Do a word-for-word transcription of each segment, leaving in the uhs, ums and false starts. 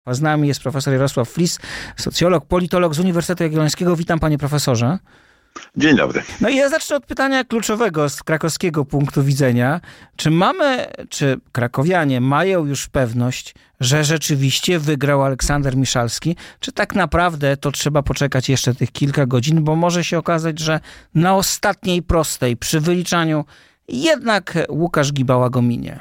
A z nami jest profesor Jarosław Flis, socjolog, politolog z Uniwersytetu Jagiellońskiego. Witam, panie profesorze. Dzień dobry. No i ja zacznę od pytania kluczowego z krakowskiego punktu widzenia. Czy mamy, czy krakowianie mają już pewność, że rzeczywiście wygrał Aleksander Miszalski? Czy tak naprawdę to trzeba poczekać jeszcze tych kilka godzin, bo może się okazać, że na ostatniej prostej przy wyliczaniu jednak Łukasz Gibała go minie?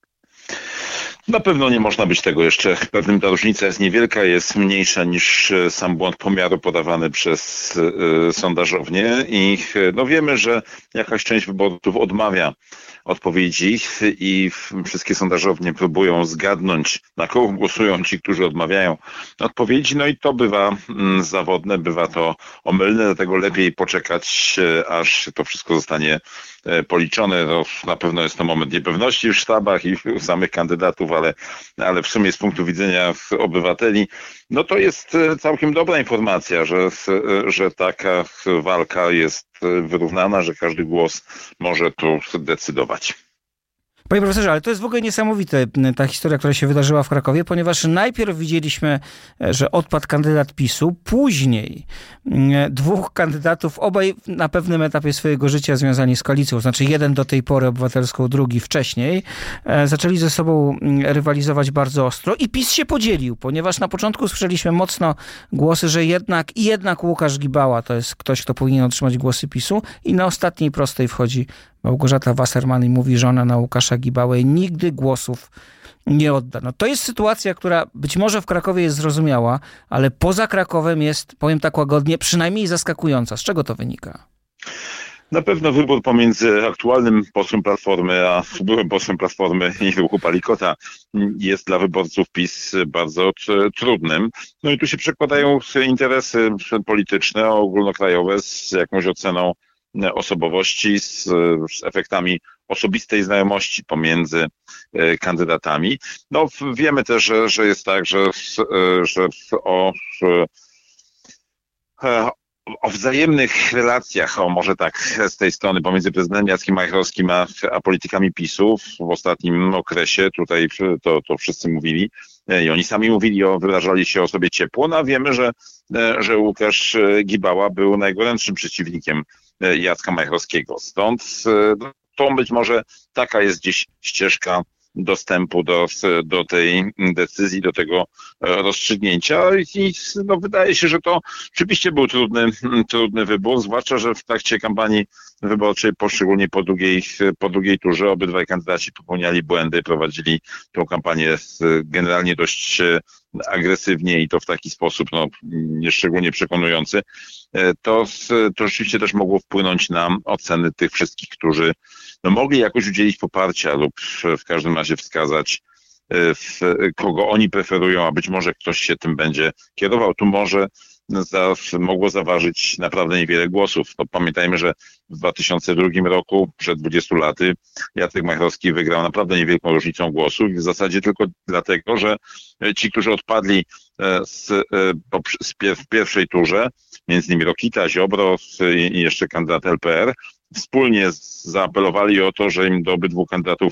Na pewno nie można być tego jeszcze pewnym. Ta różnica jest niewielka, jest mniejsza niż sam błąd pomiaru podawany przez y, sondażownię i no wiemy, że jakaś część wyborców odmawia odpowiedzi i wszystkie sondażownie próbują zgadnąć, na kogo głosują ci, którzy odmawiają odpowiedzi. No i to bywa mm, zawodne, bywa to omylne, dlatego lepiej poczekać, aż to wszystko zostanie policzone. No, na pewno jest to moment niepewności w sztabach i u samych kandydatów, ale, ale w sumie z punktu widzenia obywateli, no to jest całkiem dobra informacja, że, że taka walka jest wyrównana, że każdy głos może tu decydować. Panie profesorze, ale to jest w ogóle niesamowite, ta historia, która się wydarzyła w Krakowie, ponieważ najpierw widzieliśmy, że odpadł kandydat PiSu, później dwóch kandydatów, obaj na pewnym etapie swojego życia związani z koalicją, znaczy jeden do tej pory obywatelską, drugi wcześniej, zaczęli ze sobą rywalizować bardzo ostro i PiS się podzielił, ponieważ na początku słyszeliśmy mocno głosy, że jednak i jednak Łukasz Gibała to jest ktoś, kto powinien otrzymać głosy PiSu i na ostatniej prostej wchodzi Małgorzata Wasserman i mówi, że ona na Łukasza Gibałę nigdy głosów nie odda. No to jest sytuacja, która być może w Krakowie jest zrozumiała, ale poza Krakowem jest, powiem tak łagodnie, przynajmniej zaskakująca. Z czego to wynika? Na pewno wybór pomiędzy aktualnym posłem Platformy, a byłym posłem Platformy i Ruchu Palikota jest dla wyborców PiS bardzo trudnym. No i tu się przekładają interesy polityczne, ogólnokrajowe z jakąś oceną osobowości, z, z efektami osobistej znajomości pomiędzy kandydatami. No wiemy też, że, że jest tak, że, że o, o wzajemnych relacjach, o może tak z tej strony pomiędzy prezydentem Jackiem Majchrowskim a, a politykami PiSu w ostatnim okresie, tutaj to, to wszyscy mówili i oni sami mówili, o, wyrażali się o sobie ciepło, no a wiemy, że, że Łukasz Gibała był najgorętszym przeciwnikiem Jacka Majchrowskiego. Stąd to być może taka jest gdzieś ścieżka dostępu do, do tej decyzji, do tego rozstrzygnięcia i no, wydaje się, że to rzeczywiście był trudny, trudny wybór, zwłaszcza, że w trakcie kampanii wyborczej, poszczególnie po drugiej, po drugiej turze, obydwaj kandydaci popełniali błędy, prowadzili tę kampanię generalnie dość agresywnie i to w taki sposób no, nieszczególnie przekonujący, to, to rzeczywiście też mogło wpłynąć na oceny tych wszystkich, którzy no, mogli jakoś udzielić poparcia lub w każdym razie wskazać, w kogo oni preferują, a być może ktoś się tym będzie kierował. Tu może za, mogło zaważyć naprawdę niewiele głosów. No, pamiętajmy, że w dwa tysiące drugim roku, przed dwudziestu laty, Jacek Majchrowski wygrał naprawdę niewielką różnicą głosów i w zasadzie tylko dlatego, że ci, którzy odpadli z, z pier- w pierwszej turze, między innymi Rokita, Ziobro i jeszcze kandydat L P R, wspólnie zaapelowali o to, że im do obydwu kandydatów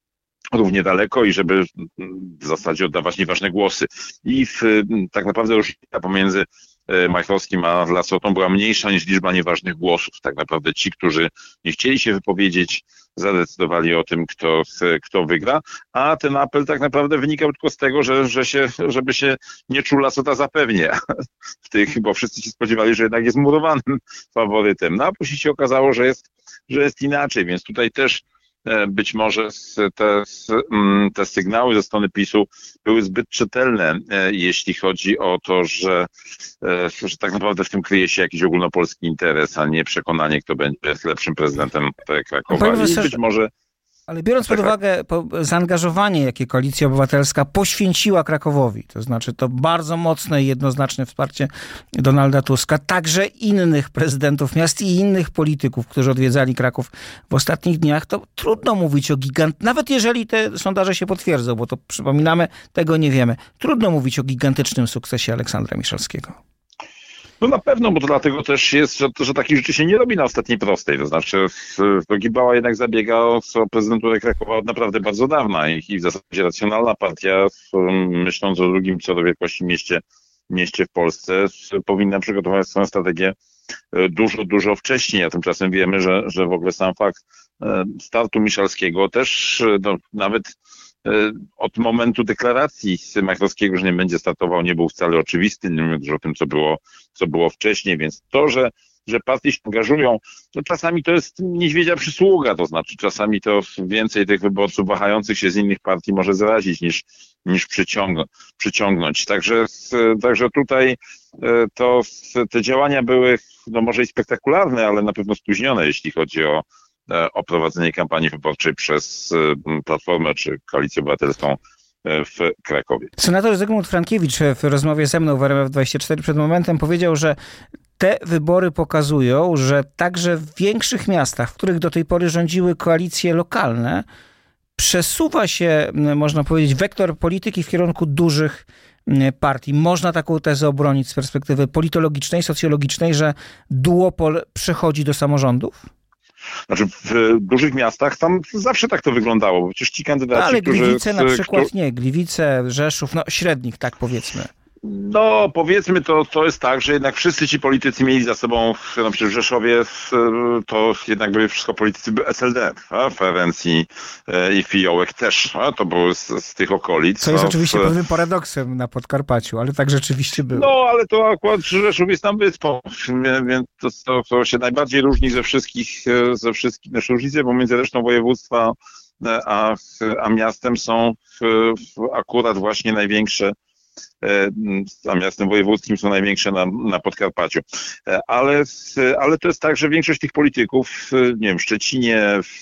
równie daleko i żeby w zasadzie oddawać nieważne głosy. I w, tak naprawdę różnica pomiędzy Majchrowskim a Lassotą była mniejsza niż liczba nieważnych głosów. Tak naprawdę ci, którzy nie chcieli się wypowiedzieć, zadecydowali o tym, kto, kto wygra, a ten apel tak naprawdę wynikał tylko z tego, że, że się, żeby się nie czuł Lassota zapewnie w tych, bo wszyscy się spodziewali, że jednak jest murowanym faworytem. No a później się okazało, że jest, że jest inaczej, więc tutaj też być może te, te sygnały ze strony PiSu były zbyt czytelne, jeśli chodzi o to, że, że tak naprawdę w tym kryje się jakiś ogólnopolski interes, a nie przekonanie, kto będzie lepszym prezydentem Krakowa. I być może Ale biorąc pod uwagę zaangażowanie, jakie Koalicja Obywatelska poświęciła Krakowowi, to znaczy to bardzo mocne i jednoznaczne wsparcie Donalda Tuska, także innych prezydentów miast i innych polityków, którzy odwiedzali Kraków w ostatnich dniach, to trudno mówić o gigant, nawet jeżeli te sondaże się potwierdzą, bo to przypominamy, tego nie wiemy, trudno mówić o gigantycznym sukcesie Aleksandra Miszalskiego. No na pewno, bo to dlatego też jest, że, że takich rzeczy się nie robi na ostatniej prostej. To znaczy to Gibała jednak zabiega o prezydenturę Krakowa od naprawdę bardzo dawna i, i w zasadzie racjonalna partia, myśląc o drugim co do wielkości mieście, mieście w Polsce, powinna przygotować swoją strategię dużo, dużo wcześniej, a tymczasem wiemy, że, że w ogóle sam fakt startu Miszalskiego też no, nawet od momentu deklaracji Majchrowskiego, że nie będzie startował, nie był wcale oczywisty, nie mówiąc o tym, co było, co było wcześniej, więc to, że, że partie się angażują, to czasami to jest niedźwiedzia przysługa, to znaczy czasami to więcej tych wyborców wahających się z innych partii może zarazić niż, niż przyciągnąć. przyciągnąć. Także, także tutaj to te działania były no może i spektakularne, ale na pewno spóźnione, jeśli chodzi o o prowadzenie kampanii wyborczej przez Platformę czy Koalicję Obywatelską w Krakowie. Senator Zygmunt Frankiewicz w rozmowie ze mną w R M F dwadzieścia cztery przed momentem powiedział, że te wybory pokazują, że także w większych miastach, w których do tej pory rządziły koalicje lokalne, przesuwa się, można powiedzieć, wektor polityki w kierunku dużych partii. Można taką tezę obronić z perspektywy politologicznej, socjologicznej, że duopol przechodzi do samorządów? Znaczy w dużych miastach tam zawsze tak to wyglądało, bo przecież ci kandydaci, ale którzy... Gliwice na przykład którzy... nie, Gliwice, Rzeszów, no średnich tak powiedzmy. No powiedzmy to, to jest tak, że jednak wszyscy ci politycy mieli za sobą, no przecież w Rzeszowie to jednak były wszystko politycy S L D, a Ferenc i, i Fiołek też, a to były z, z tych okolic. Co jest no, oczywiście w... pewnym paradoksem na Podkarpaciu, ale tak rzeczywiście było. No ale to akurat Rzeszów jest tam wyspą, więc to, to, to się najbardziej różni ze wszystkich, ze wszystkich, znaczy różnice pomiędzy resztą województwa a, a miastem są akurat właśnie największe, a miastem wojewódzkim są największe na, na Podkarpaciu. Ale, ale to jest tak, że większość tych polityków, nie wiem, w Szczecinie, w,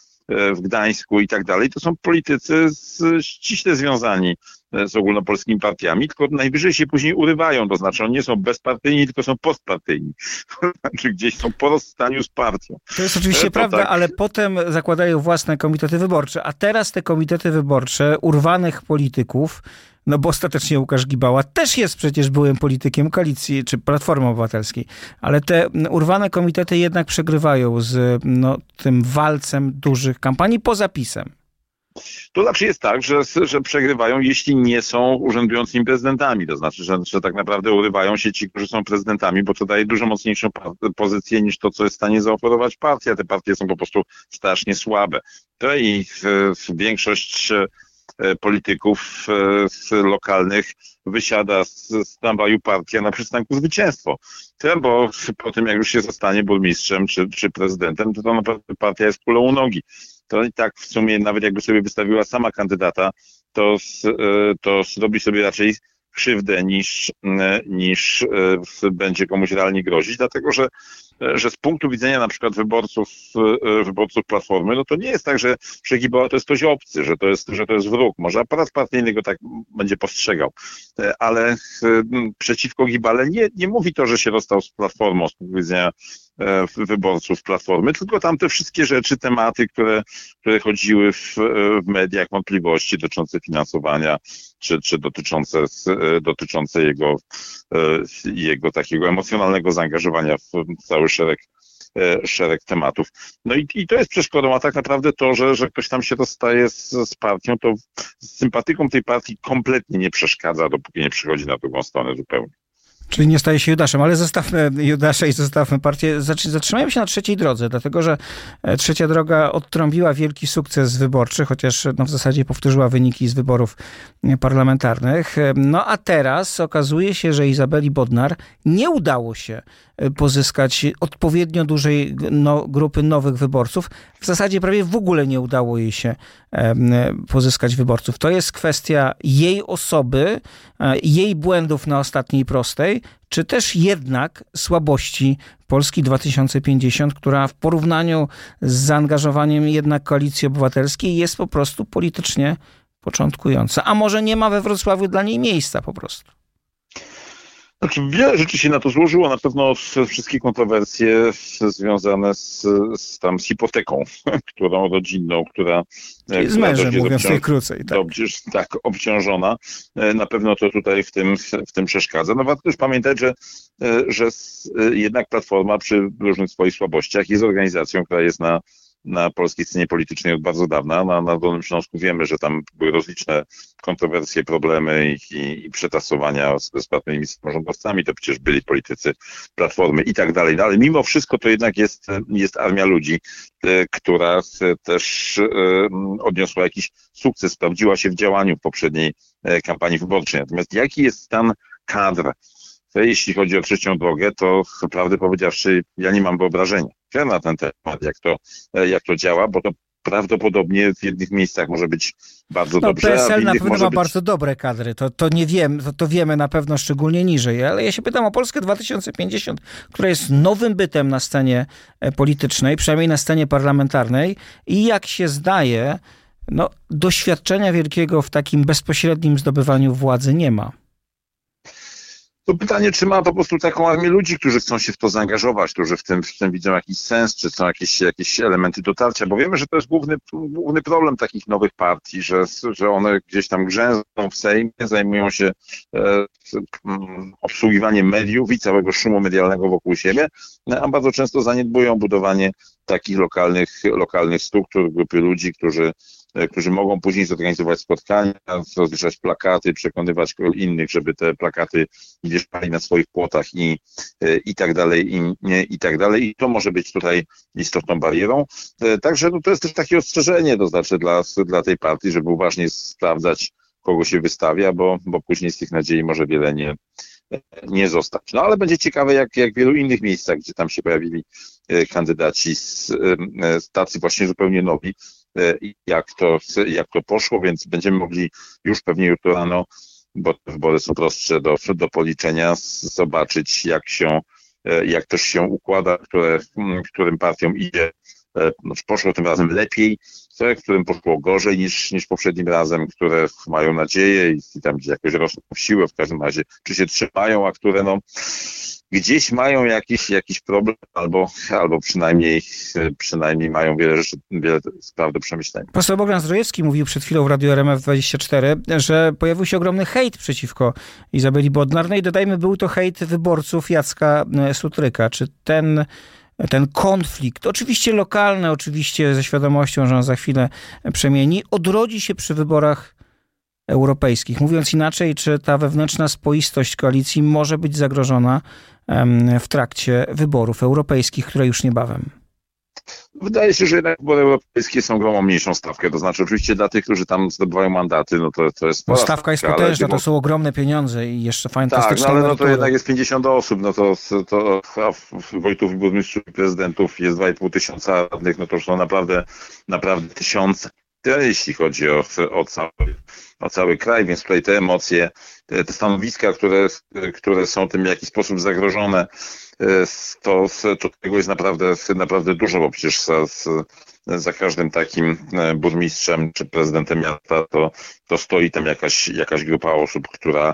w Gdańsku i tak dalej, to są politycy z, ściśle związani z ogólnopolskimi partiami, tylko najwyżej się później urywają, to znaczy oni nie są bezpartyjni, tylko są postpartyjni. Znaczy gdzieś są po rozstaniu z partią. To jest oczywiście to prawda, tak. Ale potem zakładają własne komitety wyborcze, a teraz te komitety wyborcze urwanych polityków, no bo ostatecznie Łukasz Gibała też jest przecież byłym politykiem Koalicji czy Platformy Obywatelskiej, ale te urwane komitety jednak przegrywają z no, tym walcem dużych kampanii poza PiS-em. To znaczy jest tak, że, że przegrywają, jeśli nie są urzędującymi prezydentami. To znaczy, że, że tak naprawdę urywają się ci, którzy są prezydentami, bo to daje dużo mocniejszą pozycję niż to, co jest w stanie zaoferować partia. Te partie są po prostu strasznie słabe. To i większość polityków lokalnych wysiada z, z tramwaju partia na przystanku zwycięstwo. Bo po tym, jak już się zostanie burmistrzem czy, czy prezydentem, to, to naprawdę partia jest kulą u nogi. To i tak w sumie nawet jakby sobie wystawiła sama kandydata, to, to zrobi sobie raczej krzywdę niż, niż będzie komuś realnie grozić, dlatego że, że z punktu widzenia na przykład wyborców, wyborców Platformy, no to nie jest tak, że Gibała to jest ktoś obcy, że to jest, że to jest wróg. Może aparat partyjny go tak będzie postrzegał, ale przeciwko Gibale nie, nie mówi to, że się rozstał z Platformą z punktu widzenia wyborców Platformy, tylko tam te wszystkie rzeczy, tematy, które, które chodziły w, w mediach, wątpliwości dotyczące finansowania, czy, czy dotyczące, dotyczące jego, jego takiego emocjonalnego zaangażowania w cały szereg, szereg tematów. No i, i to jest przeszkodą, a tak naprawdę to, że, że ktoś tam się rozstaje z, z partią, to z sympatyką tej partii kompletnie nie przeszkadza, dopóki nie przychodzi na drugą stronę zupełnie. Czyli nie staje się Judaszem, ale zostawmy Judasza i zostawmy partię. Zatrzymajmy się na trzeciej drodze, dlatego że trzecia droga odtrąbiła wielki sukces wyborczy, chociaż no, w zasadzie powtórzyła wyniki z wyborów parlamentarnych. No a teraz okazuje się, że Izabeli Bodnar nie udało się pozyskać odpowiednio dużej no, grupy nowych wyborców. W zasadzie prawie w ogóle nie udało jej się pozyskać wyborców. To jest kwestia jej osoby, jej błędów na ostatniej prostej, czy też jednak słabości Polski dwa tysiące pięćdziesiąt, która w porównaniu z zaangażowaniem jednak Koalicji Obywatelskiej jest po prostu politycznie początkująca. A może nie ma we Wrocławiu dla niej miejsca po prostu? Znaczy, wiele rzeczy się na to złożyło. Na pewno wszystkie kontrowersje związane z, z, tam, z hipoteką, którą rodzinną, która, Czyli z która mężem, dość jest mówiąc obciąż- najkrócej. Tak. dobrze, tak obciążona. Na pewno to tutaj w tym, w tym przeszkadza. No warto też pamiętać, że, że jednak Platforma przy różnych swoich słabościach jest organizacją, która jest na na polskiej scenie politycznej od bardzo dawna. Na, na Dolnym Śląsku wiemy, że tam były rozliczne kontrowersje, problemy i, i, i przetasowania z bezpłatnymi samorządowcami. To przecież byli politycy Platformy i tak dalej. No, ale mimo wszystko to jednak jest, jest armia ludzi, e, która też e, odniosła jakiś sukces, sprawdziła się w działaniu w poprzedniej e, kampanii wyborczej. Natomiast jaki jest stan kadr? Jeśli chodzi o trzecią drogę, to prawdę powiedziawszy, ja nie mam wyobrażenia na ten temat, jak to, jak to działa, bo to prawdopodobnie w jednych miejscach może być bardzo no, dobrze, P S L a w na innych pewno może ma być... bardzo dobre kadry, to, to nie wiem, to, to wiemy na pewno szczególnie niżej, ale ja się pytam o Polskę dwa tysiące pięćdziesiąt, która jest nowym bytem na scenie politycznej, przynajmniej na scenie parlamentarnej i jak się zdaje, no, doświadczenia wielkiego w takim bezpośrednim zdobywaniu władzy nie ma. To pytanie, czy ma po prostu taką armię ludzi, którzy chcą się w to zaangażować, którzy w tym, w tym widzą jakiś sens, czy są jakieś, jakieś elementy dotarcia, bo wiemy, że to jest główny, główny problem takich nowych partii, że, że one gdzieś tam grzęzną w Sejmie, zajmują się e, obsługiwaniem mediów i całego szumu medialnego wokół siebie, a bardzo często zaniedbują budowanie takich lokalnych, lokalnych struktur, grupy ludzi, którzy którzy mogą później zorganizować spotkania, rozwieszać plakaty, przekonywać innych, żeby te plakaty wieszali na swoich płotach i, i tak dalej, i, i tak dalej. I to może być tutaj istotną barierą. Także no, to jest też takie ostrzeżenie, to znaczy dla, dla tej partii, żeby uważnie sprawdzać, kogo się wystawia, bo, bo później z tych nadziei może wiele nie, nie zostać. No ale będzie ciekawe, jak, jak w wielu innych miejscach, gdzie tam się pojawili kandydaci z, z tacy właśnie zupełnie nowi, jak to, jak to poszło, więc będziemy mogli już pewnie jutro rano, bo te wybory są prostsze do, do policzenia, zobaczyć, jak się, jak też się układa, które, którym partiom idzie. No, poszło tym razem lepiej, którym poszło gorzej niż, niż poprzednim razem, które mają nadzieję i, i tam gdzie jakoś rosną w siłę, w każdym razie, czy się trzymają, a które no gdzieś mają jakiś, jakiś problem, albo, albo przynajmniej, przynajmniej mają wiele rzeczy, wiele spraw do przemyślenia. Poseł Bogdan Zdrojewski mówił przed chwilą w Radiu R M F dwadzieścia cztery, że pojawił się ogromny hejt przeciwko Izabeli Bodnar. No i dodajmy, był to hejt wyborców Jacka Sutryka. Czy ten, ten konflikt, oczywiście lokalny, oczywiście ze świadomością, że on za chwilę przemieni, odrodzi się przy wyborach europejskich? Mówiąc inaczej, czy ta wewnętrzna spoistość koalicji może być zagrożona w trakcie wyborów europejskich, które już niebawem? Wydaje się, że jednak wybory europejskie są grą o mniejszą stawkę. To znaczy oczywiście dla tych, którzy tam zdobywają mandaty, no to, to jest... No stawka jest potężna, to są ogromne pieniądze i jeszcze fantastyczne. Tak, no ale no to jednak jest pięćdziesiąt osób, no to, to a wojtów, burmistrzów i prezydentów jest dwa i pół tysiąca radnych, no to już są naprawdę, naprawdę tysiące. Jeśli chodzi o, o, cały, o cały kraj, więc tutaj te emocje, te, te stanowiska, które, które są tym w jakiś sposób zagrożone, to, to tego jest naprawdę, naprawdę dużo, bo przecież za, za każdym takim burmistrzem czy prezydentem miasta to, to stoi tam jakaś, jakaś grupa osób, która,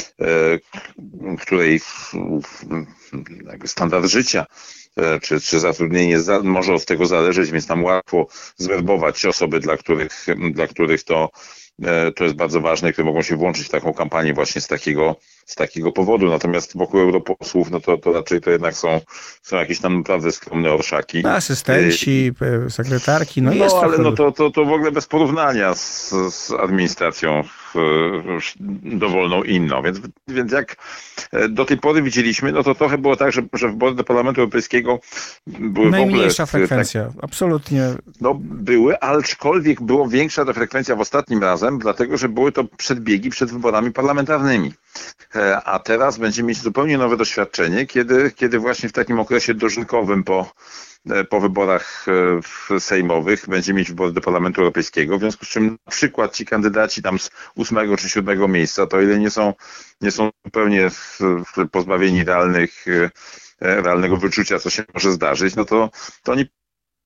której standard życia czy, czy zatrudnienie za, może od tego zależeć, więc tam łatwo zwerbować osoby, dla których, dla których to, to jest bardzo ważne i które mogą się włączyć w taką kampanię właśnie z takiego, z takiego powodu. Natomiast wokół europosłów, no to, to raczej to jednak są, są jakieś tam naprawdę skromne orszaki. No, asystenci, I, sekretarki, no, no jest ale trochę... no to, to, to w ogóle bez porównania z, z administracją dowolną inną. Więc, więc jak do tej pory widzieliśmy, no to trochę było tak, że, że wybory do Parlamentu Europejskiego były najmniejsza w ogóle... frekwencja, tak, absolutnie. No były, aczkolwiek było większa ta frekwencja w ostatnim razem, dlatego, że były to przedbiegi przed wyborami parlamentarnymi. A teraz będziemy mieć zupełnie nowe doświadczenie, kiedy, kiedy właśnie w takim okresie dożynkowym po po wyborach sejmowych będziemy mieć wybory do Parlamentu Europejskiego, w związku z czym na przykład ci kandydaci tam z ósmego czy siódmego miejsca, to ile nie są, nie są zupełnie pozbawieni realnych, realnego wyczucia, co się może zdarzyć, no to, to oni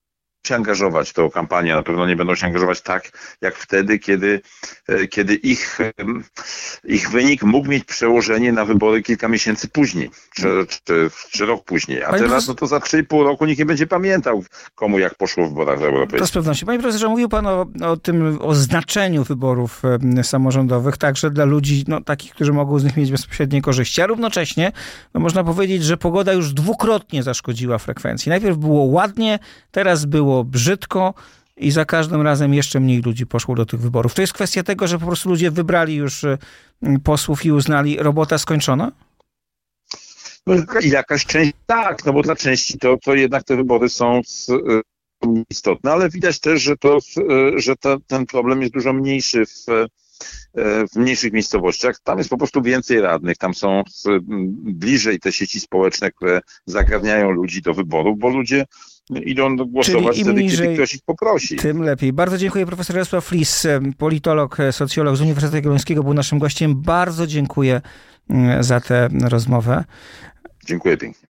się angażować w tę kampanię, na pewno nie będą się angażować tak, jak wtedy, kiedy, kiedy ich, ich wynik mógł mieć przełożenie na wybory kilka miesięcy później, czy, czy, czy rok później. A Panie teraz profesor... no to za trzy i pół roku nikt nie będzie pamiętał, komu jak poszło w wyborach europejskich. To z pewnością. Panie profesorze, mówił pan o, o tym, o znaczeniu wyborów samorządowych, także dla ludzi, no, takich, którzy mogą z nich mieć bezpośrednie korzyści, a równocześnie no, można powiedzieć, że pogoda już dwukrotnie zaszkodziła frekwencji. Najpierw było ładnie, teraz było brzydko i za każdym razem jeszcze mniej ludzi poszło do tych wyborów. To jest kwestia tego, że po prostu ludzie wybrali już posłów i uznali, robota skończona? No, jakaś część tak, no bo dla części to, to jednak te wybory są z, istotne, ale widać też, że, to, że to, ten problem jest dużo mniejszy w, w mniejszych miejscowościach. Tam jest po prostu więcej radnych, tam są bliżej te sieci społeczne, które zagarniają ludzi do wyborów, bo ludzie idą głosować wtedy, niżej, kiedy ktoś ich poprosi. Tym lepiej. Bardzo dziękuję. Profesor Jarosław Flis, politolog, socjolog z Uniwersytetu Jagiellońskiego, był naszym gościem. Bardzo dziękuję za tę rozmowę. Dziękuję pięknie.